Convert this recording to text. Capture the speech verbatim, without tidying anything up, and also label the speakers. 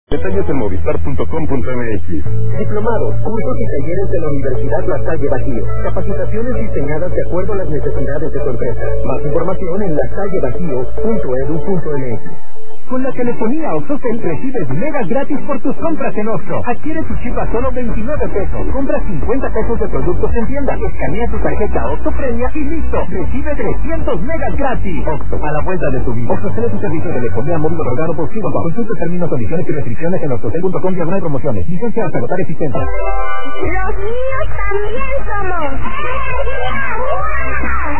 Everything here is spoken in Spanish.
Speaker 1: Detalles en movistar punto com punto m x.
Speaker 2: Diplomados, cursos y talleres de la Universidad La Salle Bajío. Capacitaciones diseñadas de acuerdo a las necesidades de tu empresa. Más información en la salle bajío punto edu punto m x. Con la telefonía Oxocel recibes megas gratis por tus compras en Oxxo. Adquiere tu chip a solo veintinueve pesos. Compra cincuenta pesos de productos en tienda. Escanea tu tarjeta Oxxo Premia y listo. Recibe trescientos megas gratis. Oxxo, a la vuelta de tu vida. Oxxocel es un servicio de telefonía móvil otorgado por Fido. Consulta términos, condiciones y restricciones en oxxocel punto com diagonal promociones. Licencia hasta agotar existencia.
Speaker 3: Los niños también somos.